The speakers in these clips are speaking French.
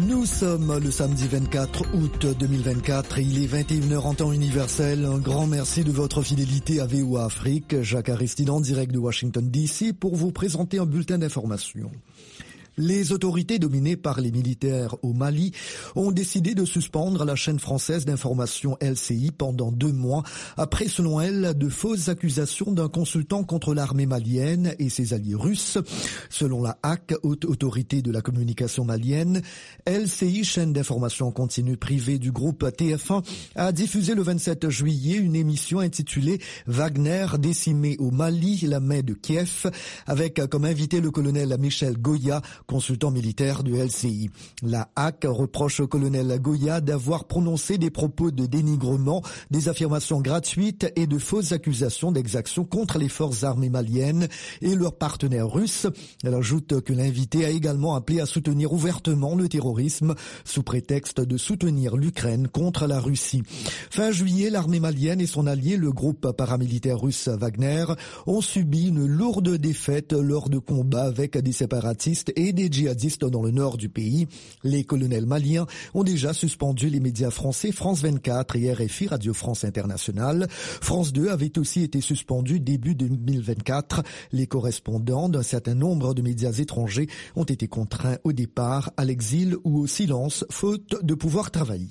Nous sommes le samedi 24 août 2024 et il est 21h en temps universel. Un grand merci de votre fidélité à VOA Afrique. Jacques Aristide en direct de Washington DC pour vous présenter un bulletin d'information. Les autorités dominées par les militaires au Mali ont décidé de suspendre la chaîne française d'information LCI pendant 2 mois après, selon elle, de fausses accusations d'un consultant contre l'armée malienne et ses alliés russes. Selon la HAC, Haute Autorité de la Communication malienne, LCI, chaîne d'information continue privée du groupe TF1, a diffusé le 27 juillet une émission intitulée « Wagner décimé au Mali, la main de Kiev » avec comme invité le colonel Michel Goya, consultant militaire du LCI. La HAC reproche au colonel Goya d'avoir prononcé des propos de dénigrement, des affirmations gratuites et de fausses accusations d'exactions contre les forces armées maliennes et leurs partenaires russes. Elle ajoute que l'invité a également appelé à soutenir ouvertement le terrorisme sous prétexte de soutenir l'Ukraine contre la Russie. Fin juillet, l'armée malienne et son allié, le groupe paramilitaire russe Wagner, ont subi une lourde défaite lors de combats avec des séparatistes et des djihadistes dans le nord du pays. Les colonels maliens ont déjà suspendu les médias français France 24 et RFI Radio France Internationale. France 2 avait aussi été suspendu début 2024. Les correspondants d'un certain nombre de médias étrangers ont été contraints au départ à l'exil ou au silence, faute de pouvoir travailler.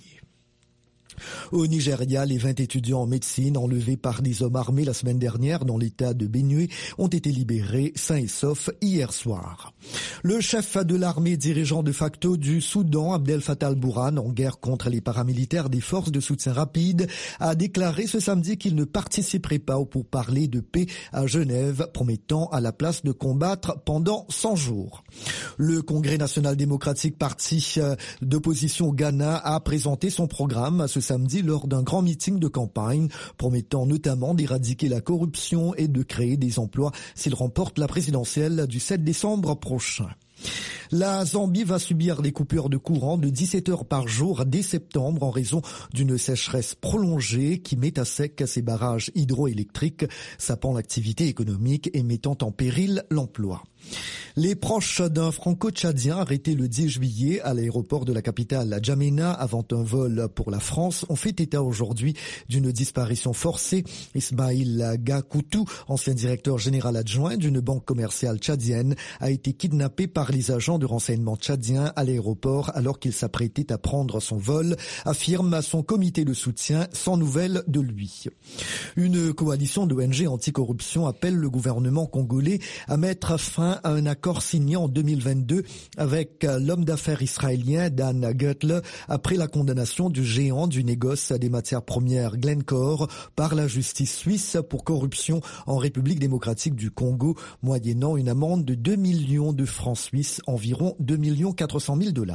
Au Nigeria, les 20 étudiants en médecine enlevés par des hommes armés la semaine dernière dans l'état de Benue ont été libérés sains et saufs hier soir. Le chef de l'armée dirigeant de facto du Soudan, Abdel Fattah al-Burhan, en guerre contre les paramilitaires des forces de soutien rapide, a déclaré ce samedi qu'il ne participerait pas aux pourparlers de paix à Genève, promettant à la place de combattre pendant 100 jours. Le Congrès national démocratique, parti d'opposition au Ghana, a présenté son programme ce samedi lors d'un grand meeting de campagne, promettant notamment d'éradiquer la corruption et de créer des emplois s'il remporte la présidentielle du 7 décembre prochain. La Zambie va subir des coupures de courant de 17 heures par jour dès septembre en raison d'une sécheresse prolongée qui met à sec ses barrages hydroélectriques, sapant l'activité économique et mettant en péril l'emploi. Les proches d'un franco-tchadien arrêté le 10 juillet à l'aéroport de la capitale Djamena avant un vol pour la France ont fait état aujourd'hui d'une disparition forcée. Ismail Gakoutou, ancien directeur général adjoint d'une banque commerciale tchadienne, a été kidnappé par les agents de renseignement tchadiens à l'aéroport alors qu'il s'apprêtait à prendre son vol, affirme son comité de soutien sans nouvelles de lui. Une coalition d'ONG anticorruption appelle le gouvernement congolais à mettre fin à un accord signé en 2022 avec l'homme d'affaires israélien Dan Goettle après la condamnation du géant du négoce des matières premières Glencore par la justice suisse pour corruption en République démocratique du Congo, moyennant une amende de 2 millions de francs suisses, environ 2 400 000 $.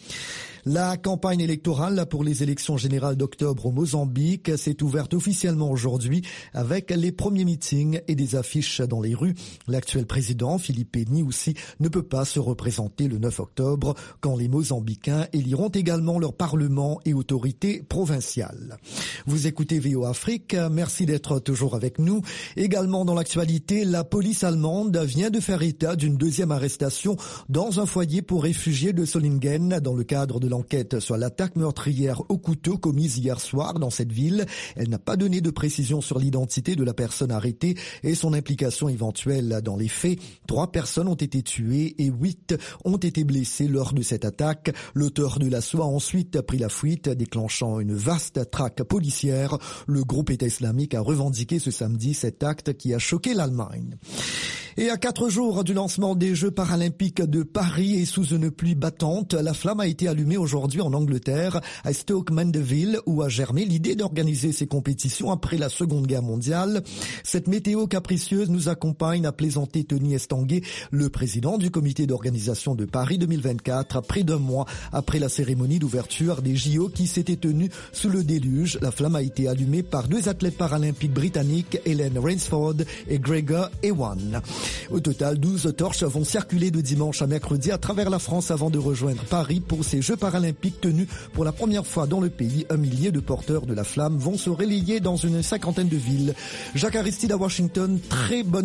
La campagne électorale pour les élections générales d'octobre au Mozambique s'est ouverte officiellement aujourd'hui avec les premiers meetings et des affiches dans les rues. L'actuel président, Filipe Nyusi, ne peut pas se représenter le 9 octobre quand les Mozambicains éliront également leur parlement et autorités provinciales. Vous écoutez VOA Afrique, merci d'être toujours avec nous. Également dans l'actualité, la police allemande vient de faire état d'une deuxième arrestation dans un foyer pour réfugiés de Solingen dans le cadre de l'enquête sur l'attaque meurtrière au couteau commise hier soir dans cette ville. Elle n'a pas donné de précision sur l'identité de la personne arrêtée et son implication éventuelle dans les faits. 3 personnes ont été tuées et 8 ont été blessées lors de cette attaque. L'auteur de l'assaut a ensuite pris la fuite, déclenchant une vaste traque policière. Le groupe État islamique a revendiqué ce samedi cet acte qui a choqué l'Allemagne. Et à 4 jours du lancement des Jeux paralympiques de Paris et sous une pluie battante, la flamme a été allumée aujourd'hui en Angleterre, à Stoke Mandeville, où a germé l'idée d'organiser ces compétitions après la Seconde Guerre mondiale. Cette météo capricieuse nous accompagne, a plaisanté Tony Estanguet, le président du comité d'organisation de Paris 2024, près d'1 mois après la cérémonie d'ouverture des JO qui s'était tenue sous le déluge. La flamme a été allumée par 2 athlètes paralympiques britanniques, Helen Rainsford et Gregor Ewan. Au total, 12 torches vont circuler de dimanche à mercredi à travers la France avant de rejoindre Paris pour ces Jeux paralympiques tenus pour la première fois dans le pays. 1 millier de porteurs de la flamme vont se relayer dans une 50aine de villes. Jacques Aristide à Washington, très bonne